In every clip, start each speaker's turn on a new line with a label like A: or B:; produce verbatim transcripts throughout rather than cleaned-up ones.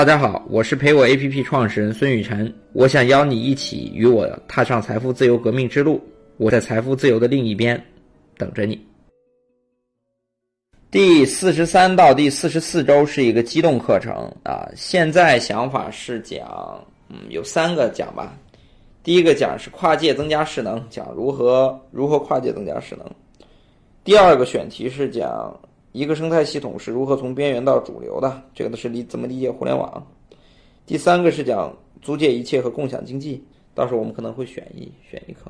A: 大家好，我是陪我 A P P 创始人孙雨晨，我想邀你一起与我踏上财富自由革命之路，我在财富自由的另一边等着你。第四十三到第四十四周是一个机动课程啊，现在想法是讲嗯有三个讲吧。第一个讲是跨界增加势能，讲如何如何跨界增加势能。第二个选题是讲一个生态系统是如何从边缘到主流的，这个是理怎么理解互联网。第三个是讲租借一切和共享经济，到时候我们可能会选一选一课。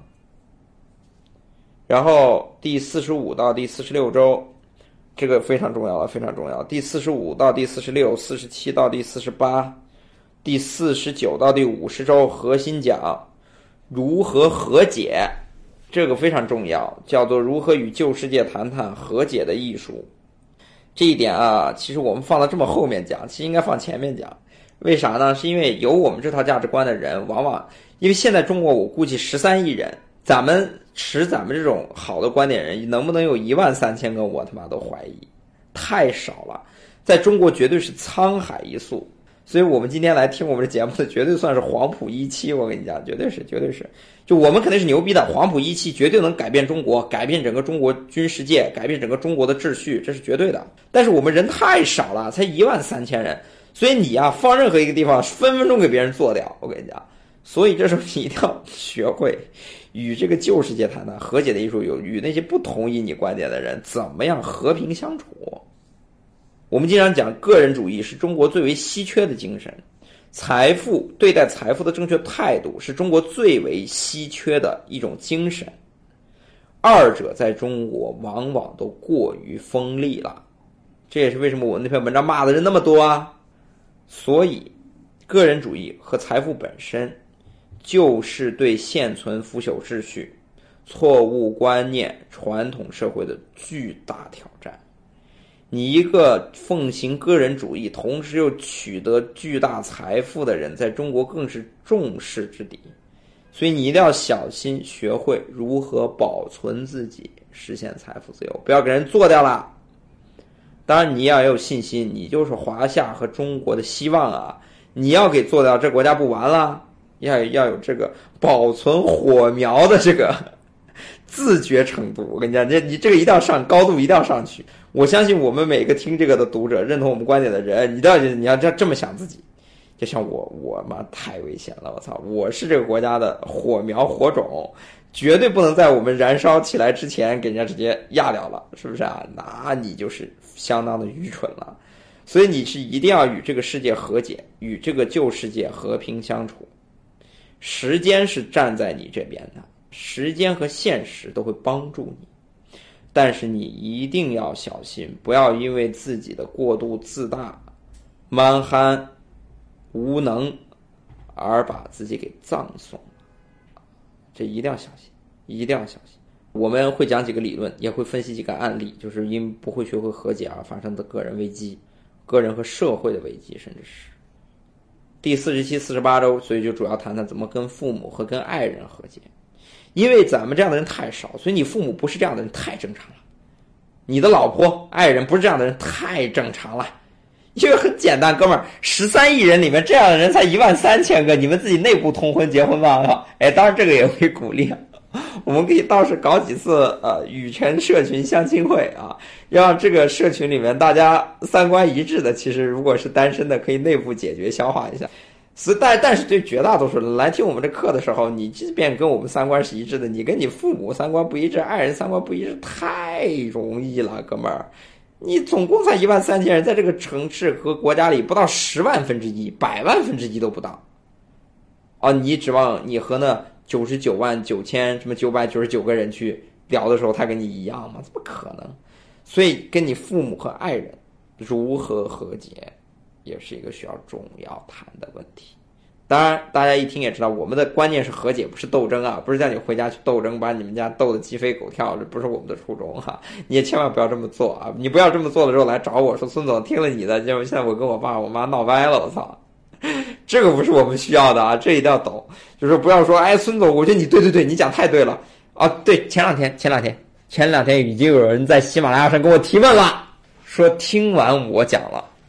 A: 然后第四十五到第四十六周，这个非常重要了，非常重要。第四十五到第四十六，四十七到第四十八，第四十九到第五十周核心讲如何和解，这个非常重要，叫做如何与旧世界谈谈和解的艺术。这一点啊，其实我们放到这么后面讲，其实应该放前面讲。为啥呢？是因为有我们这套价值观的人，往往因为现在中国我估计十三亿人，咱们持咱们这种好的观点人，能不能有一万三千个，我他妈都怀疑，太少了。在中国绝对是沧海一粟，所以我们今天来听我们这节目的，绝对算是黄埔一期，我跟你讲，绝对是，绝对是。就我们肯定是牛逼的，黄埔一期绝对能改变中国，改变整个中国军事界，改变整个中国的秩序，这是绝对的。但是我们人太少了，才一万三千人，所以你啊，放任何一个地方，分分钟给别人做掉，我跟你讲。所以这时候你一定要学会与这个旧世界谈谈和解的艺术，有与那些不同意你观点的人怎么样和平相处。我们经常讲个人主义是中国最为稀缺的精神，财富对待财富的正确态度是中国最为稀缺的一种精神，二者在中国往往都过于锋利了，这也是为什么我那篇文章骂的人那么多啊。所以个人主义和财富本身就是对现存腐朽秩序、错误观念、传统社会的巨大挑战。你一个奉行个人主义，同时又取得巨大财富的人，在中国更是众矢之的。所以你一定要小心，学会如何保存自己，实现财富自由，不要给人做掉了。当然你要有信心，你就是华夏和中国的希望啊！你要给做掉，这国家不完了。要要有这个保存火苗的这个自觉程度，我跟你讲，你这个一定要上高度，一定要上去。我相信我们每个听这个的读者，认同我们观点的人，你都要你要这么想自己。就像我，我妈太危险了，我操！我是这个国家的火苗火种，绝对不能在我们燃烧起来之前给人家直接压掉了，是不是啊？那你就是相当的愚蠢了。所以你是一定要与这个世界和解，与这个旧世界和平相处。时间是站在你这边的，时间和现实都会帮助你。但是你一定要小心，不要因为自己的过度自大、蛮憨、无能而把自己给葬送了。这一定要小心，一定要小心。我们会讲几个理论，也会分析几个案例，就是因不会学会和解而发生的个人危机、个人和社会的危机，甚至是第四十七、四十八周，所以就主要谈谈怎么跟父母和跟爱人和解。因为咱们这样的人太少，所以你父母不是这样的人太正常了，你的老婆、爱人不是这样的人太正常了。因为很简单，哥们儿，十三亿人里面这样的人才一万三千个，你们自己内部通婚结婚吧？哎，当然这个也会鼓励啊。我们可以倒是搞几次呃雨辰社群相亲会啊，让这个社群里面大家三观一致的，其实如果是单身的，可以内部解决消化一下。所以但但是对绝大多数人来听我们这课的时候，你即便跟我们三观是一致的，你跟你父母三观不一致，爱人三观不一致，太容易了，哥们儿。你总共才一万三千人，在这个城市和国家里不到十万分之一，百万分之一都不到。哦，你指望你和那九十九万九千什么九百九十九个人去聊的时候，他跟你一样吗？怎么可能？所以跟你父母和爱人如何和解，也是一个需要重要谈的问题。当然大家一听也知道，我们的观念是和解，不是斗争啊，不是叫你回家去斗争，把你们家斗得鸡飞狗跳，这不是我们的初衷哈、啊。你也千万不要这么做啊！你不要这么做了之后来找我说，孙总听了你的，就现在我跟我爸我妈闹掰了，我操！这个不是我们需要的啊，这一定要懂。就是不要说，哎，孙总，我觉得你对对对，你讲太对了啊！对，前两天前两天前两天已经有人在喜马拉雅上跟我提问了，说听完我讲了，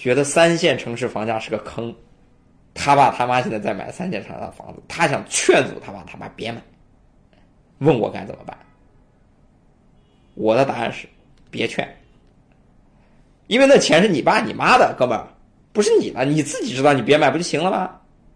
A: 觉得三线城市房价是个坑，他爸他妈现在在买三线城市的房子，他想劝阻他爸他妈别买，问我该怎么办？我的答案是别劝，因为那钱是你爸你妈的，哥们儿，不是你的，你自己知道你别买不就行了吗？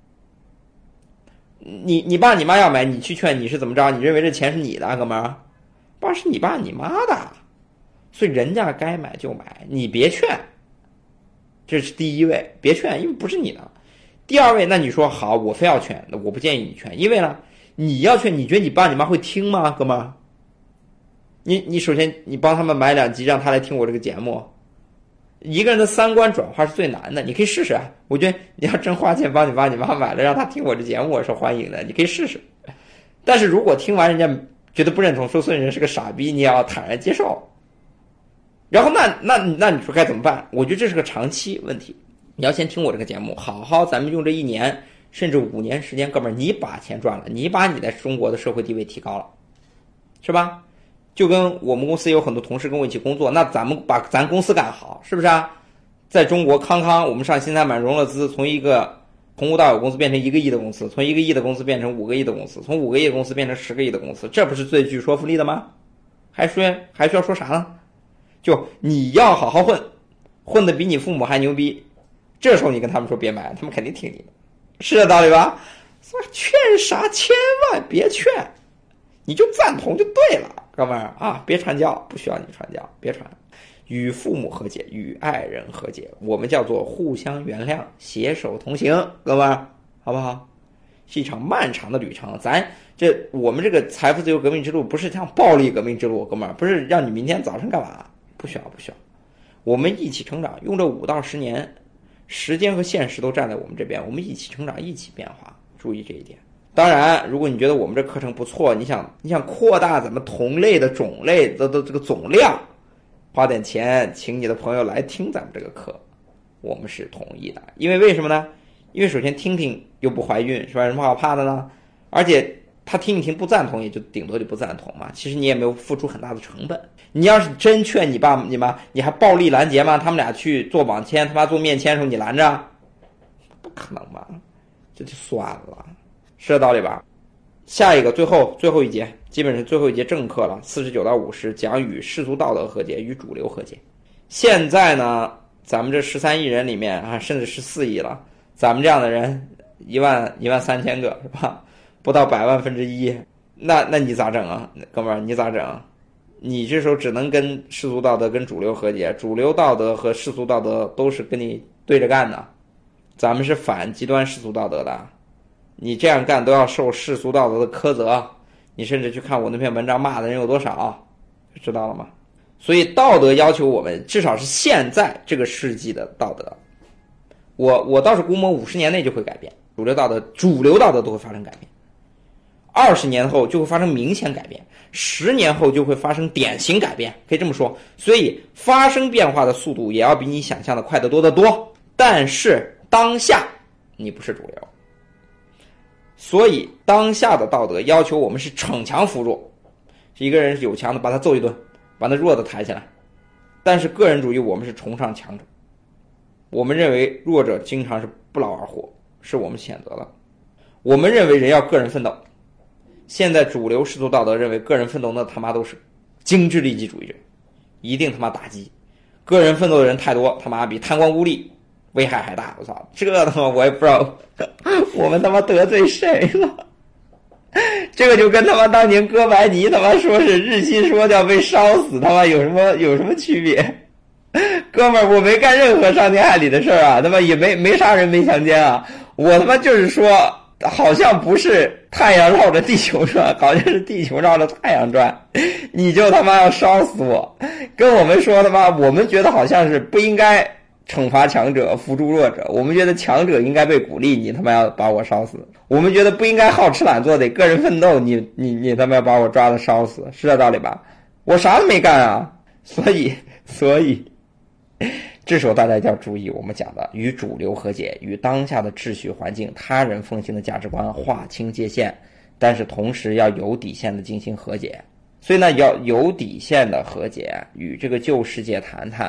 A: 你你爸你妈要买，你去劝，你是怎么着？你认为这钱是你的，哥们儿？爸是你爸你妈的，所以人家该买就买，你别劝。这是第一位，别劝，因为不是你的。第二位，那你说好，我非要劝，那我不建议你劝，因为呢，你要劝，你觉得你爸你妈会听吗，哥们儿？你你首先你帮他们买两集，让他来听我这个节目。一个人的三观转化是最难的，你可以试试啊。我觉得你要真花钱帮你爸你妈买了，让他听我这节目，我是欢迎的，你可以试试。但是如果听完人家觉得不认同，说孙人是个傻逼，你也要坦然接受。然后那那那你说该怎么办？我觉得这是个长期问题。你要先听我这个节目，好好咱们用这一年甚至五年时间，哥们儿，你把钱赚了，你把你在中国的社会地位提高了，是吧？就跟我们公司有很多同事跟我一起工作，那咱们把咱公司干好，是不是啊？在中国康康，我们上新三板融了资，从一个从无到有公司变成一个亿的公司，从一个亿的公司变成五个亿的公司，从五个亿的公司变成十个亿的公司，这不是最具说服力的吗？还说还需要说啥呢？就你要好好混，混得比你父母还牛逼，这时候你跟他们说别买，他们肯定听你的，是这道理吧？所以劝啥，千万别劝，你就赞同就对了，哥们儿啊，别传教，不需要你传教，别传。与父母和解，与爱人和解，我们叫做互相原谅，携手同行，哥们儿，好不好？是一场漫长的旅程，咱这我们这个财富自由革命之路不是像暴力革命之路，哥们儿，不是让你明天早上干嘛，不需要，不需要。我们一起成长，用这五到十年，时间和现实都站在我们这边，我们一起成长，一起变化，注意这一点。当然，如果你觉得我们这课程不错，你想你想扩大咱们同类的种类的的这个总量，花点钱请你的朋友来听咱们这个课，我们是同意的。因为为什么呢？因为首先听听又不怀孕，是吧？有什么好怕的呢？而且他听一听不赞同，也就顶多就不赞同嘛。其实你也没有付出很大的成本。你要是真劝你爸你妈，你还暴力拦截吗？他们俩去做网签，他妈做面签的时候你拦着，不可能吧？这就算了，是这道理吧？下一个最后最后一节，基本是最后一节正课了，四十九到五十讲与世俗道德和解，与主流和解。现在呢，咱们这十三亿人里面啊，甚至十四亿了，咱们这样的人一万一万三千个，是吧？不到百万分之一，那那你咋整啊，哥们儿？你咋整？你这时候只能跟世俗道德跟主流和解，主流道德和世俗道德都是跟你对着干的，咱们是反极端世俗道德的。你这样干都要受世俗道德的苛责，你甚至去看我那篇文章骂的人有多少，知道了吗？所以道德要求我们至少是现在这个世纪的道德，我我倒是估摸五十年内就会改变，主流道德主流道德都会发生改变，二十年后就会发生明显改变，十年后就会发生典型改变，可以这么说。所以发生变化的速度也要比你想象的快得多得多，但是当下你不是主流。所以当下的道德要求我们是逞强扶弱，一个人是有强的把他揍一顿，把那弱的抬起来。但是个人主义我们是崇尚强者，我们认为弱者经常是不劳而获，是我们谴责的。我们认为人要个人奋斗，现在主流世俗道德认为个人奋斗那他妈都是精致利己主义者，一定他妈打击个人奋斗的人太多，他妈比贪官污吏危害还大。我操，这他妈我也不知道我们他妈得罪谁了。这个就跟他妈当年哥白尼他妈说是日心说要被烧死，他妈有什么有什么区别？哥们儿，我没干任何伤天害理的事儿啊，他妈也没没杀人没强奸啊，我他妈就是说好像不是太阳绕着地球转，好像是地球绕着太阳转，你就他妈要烧死我。跟我们说他妈我们觉得好像是不应该惩罚强者扶助弱者，我们觉得强者应该被鼓励，你他妈要把我烧死。我们觉得不应该好吃懒做，得个人奋斗，你你你他妈要把我抓了烧死，是这道理吧？我啥都没干啊。所以所以这时候大家要注意我们讲的与主流和解，与当下的秩序环境他人奉行的价值观划清界限，但是同时要有底线的进行和解。所以呢，要有底线的和解，与这个旧世界谈谈，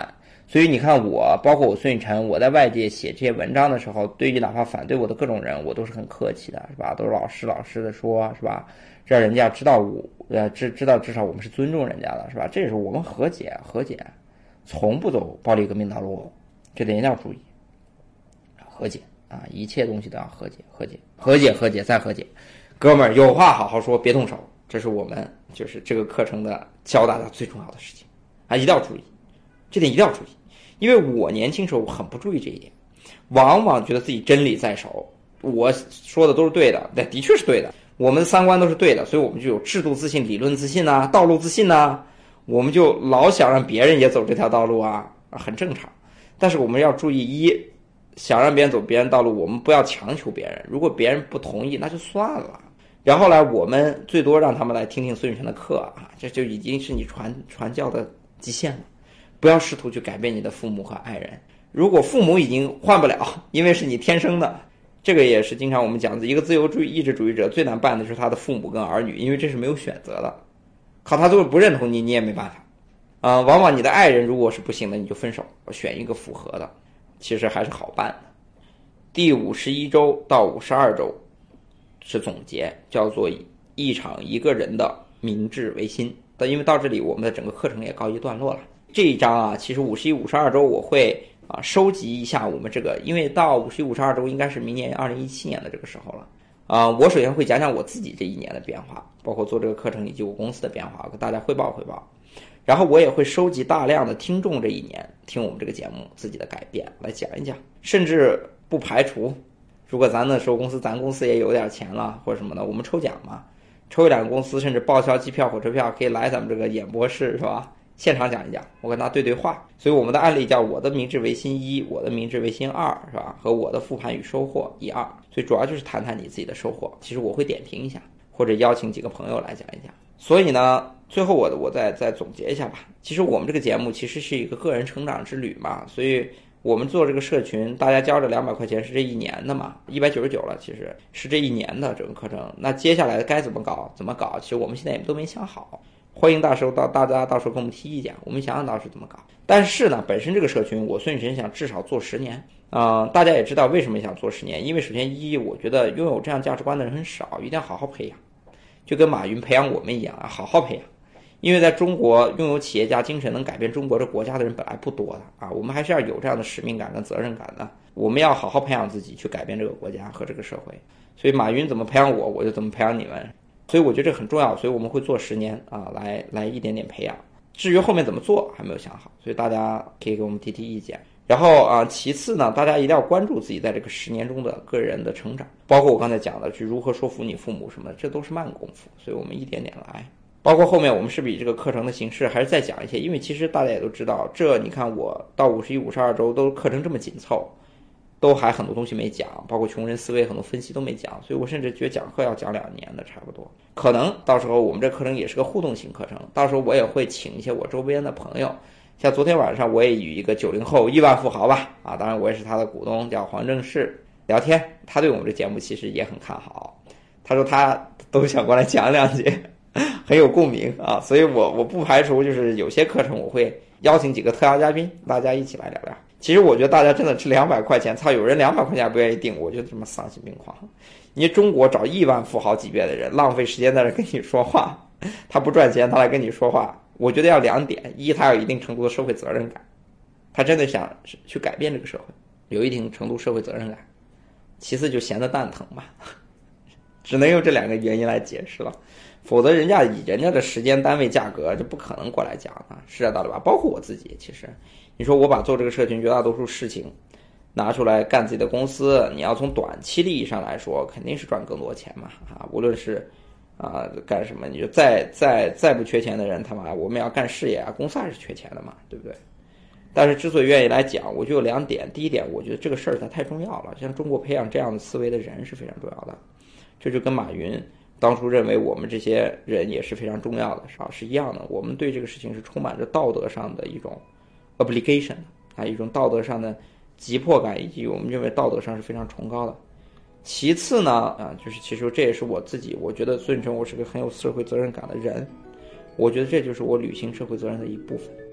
A: 所以你看我，包括我孙雨晨，我在外界写这些文章的时候，对于哪怕反对我的各种人，我都是很客气的，是吧？都是老实老实的说，是吧？让人家知道我，呃，知知道至少我们是尊重人家的，是吧？这也是我们和解，和解，从不走暴力革命道路，这点一定要注意。和解啊，一切东西都要和解，和解，和解，和解，再和解。哥们儿，有话好好说，别动手，这是我们就是这个课程的教大家最重要的事情啊，一定要注意，这点一定要注意。因为我年轻时候很不注意这一点，往往觉得自己真理在手，我说的都是对的，那的确是对的，我们的三观都是对的，所以我们就有制度自信、理论自信啊，道路自信啊，我们就老想让别人也走这条道路啊，很正常。但是我们要注意，一想让别人走别人道路，我们不要强求别人，如果别人不同意那就算了，然后来我们最多让他们来听听孙雨晨的课啊，这就已经是你传传教的极限了。不要试图去改变你的父母和爱人，如果父母已经换不了，因为是你天生的，这个也是经常我们讲的一个自由主义意志主义者最难办的是他的父母跟儿女，因为这是没有选择的，靠他都不认同你，你也没办法啊、呃。往往你的爱人如果是不行的，你就分手，选一个符合的，其实还是好办的。第五十一周到五十二周是总结，叫做一场一个人的明治维新。但因为到这里我们的整个课程也告一段落了。这一章啊，其实五十一、五十二周我会啊收集一下我们这个，因为到五十一、五十二周应该是明年二零一七年的这个时候了啊。我首先会讲讲我自己这一年的变化，包括做这个课程以及我公司的变化，跟大家汇报汇报。然后我也会收集大量的听众这一年听我们这个节目自己的改变来讲一讲，甚至不排除如果咱那时候公司咱公司也有点钱了或者什么的，我们抽奖嘛，抽一两个公司甚至报销机票火车票可以来咱们这个演播室，是吧？现场讲一讲，我跟他对对话。所以我们的案例叫我的明治维新一，我的明治维新二，是吧？和我的复盘与收获一二。所以主要就是谈谈你自己的收获，其实我会点评一下，或者邀请几个朋友来讲一讲。所以呢，最后我我再再总结一下吧。其实我们这个节目其实是一个个人成长之旅嘛，所以我们做这个社群，大家交这两百块钱是这一年的嘛，一百九十九了，其实是这一年的整个课程。那接下来该怎么搞怎么搞，其实我们现在也都没想好。欢迎到时候到大家到时候跟我们提意见，我们想想到时候怎么搞。但是呢，本身这个社群我孙雨晨想至少做十年啊、呃，大家也知道为什么想做十年，因为首先一，我觉得拥有这样价值观的人很少，一定要好好培养，就跟马云培养我们一样啊，好好培养。因为在中国拥有企业家精神能改变中国这国家的人本来不多的啊，我们还是要有这样的使命感跟责任感的，我们要好好培养自己，去改变这个国家和这个社会。所以马云怎么培养我，我就怎么培养你们。所以我觉得这很重要，所以我们会做十年啊，来来一点点培养。至于后面怎么做还没有想好，所以大家可以给我们提提意见。然后啊，其次呢，大家一定要关注自己在这个十年中的个人的成长，包括我刚才讲的去如何说服你父母什么的，这都是慢功夫，所以我们一点点来。包括后面我们是比这个课程的形式还是再讲一些，因为其实大家也都知道，这你看我到五十一、五十二周都课程这么紧凑，都还很多东西没讲，包括穷人思维很多分析都没讲，所以我甚至觉得讲课要讲两年的差不多。可能到时候我们这课程也是个互动型课程，到时候我也会请一些我周边的朋友，像昨天晚上我也与一个九零后亿万富豪吧，啊，当然我也是他的股东，叫黄正士聊天，他对我们这节目其实也很看好，他说他都想过来讲两节，很有共鸣啊，所以我我不排除就是有些课程我会邀请几个特邀嘉宾，大家一起来聊聊。其实我觉得大家真的是两百块钱，操，有人两百块钱不愿意订，我觉得这么丧心病狂。你中国找亿万富豪级别的人，浪费时间在这跟你说话，他不赚钱，他来跟你说话，我觉得要两点：一，他有一定程度的社会责任感，他真的想去改变这个社会，有一定程度社会责任感；其次就闲得蛋疼嘛，只能用这两个原因来解释了。否则人家以人家的时间单位价格就不可能过来讲啊，是这道理吧？包括我自己，其实你说我把做这个社群绝大多数事情拿出来干自己的公司，你要从短期利益上来说，肯定是赚更多钱嘛啊！无论是啊干什么，你就再再再不缺钱的人，他妈我们要干事业啊，公司还是缺钱的嘛，对不对？但是之所以愿意来讲，我就有两点。第一点，我觉得这个事儿它太重要了，像中国培养这样的思维的人是非常重要的，这就跟马云当初认为我们这些人也是非常重要的，是吧？是一样的。我们对这个事情是充满着道德上的一种 obligation 啊，一种道德上的急迫感，以及我们认为道德上是非常崇高的。其次呢，啊，就是其实这也是我自己，我觉得孙宇晨我是个很有社会责任感的人，我觉得这就是我履行社会责任的一部分。